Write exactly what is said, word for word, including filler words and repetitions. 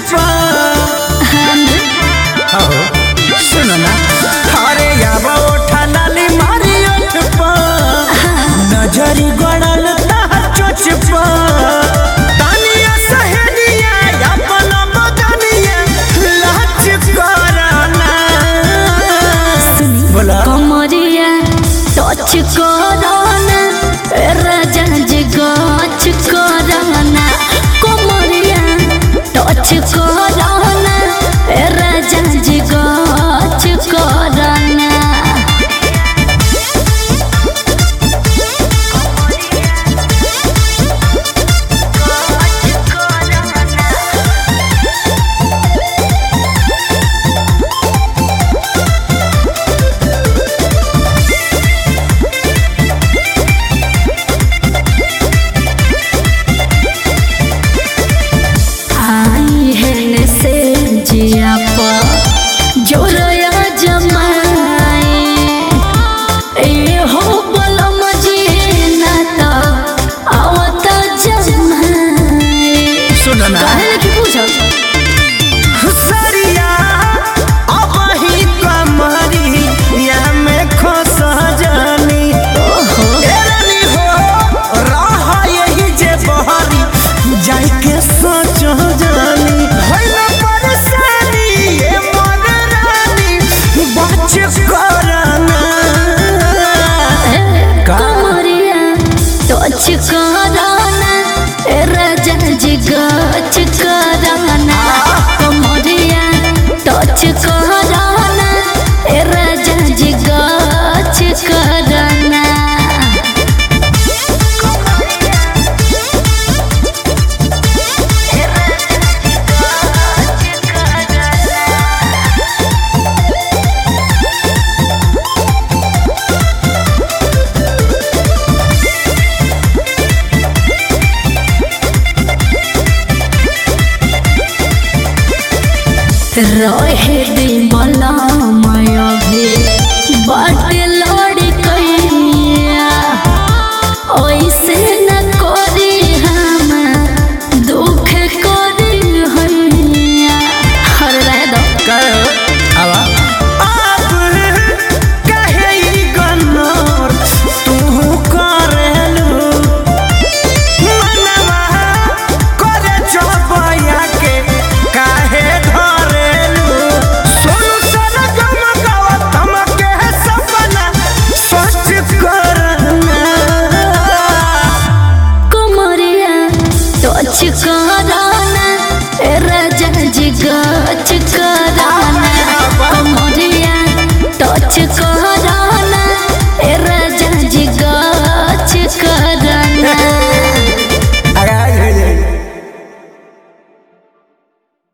पा सुनो ना अरे याब उठा लाली मारी ओठ पा नजरी गड़ल तार चोच पा तानिया सहेलिया अपन बदनिया लाच कराना बोला कमरिया टच कराना राजा जी गच कराना कमरिया टच कराना राजा जी गच कराना राजा जी गच कराना कमरिया टच कराना राजा जी गच कराना रहे दी मला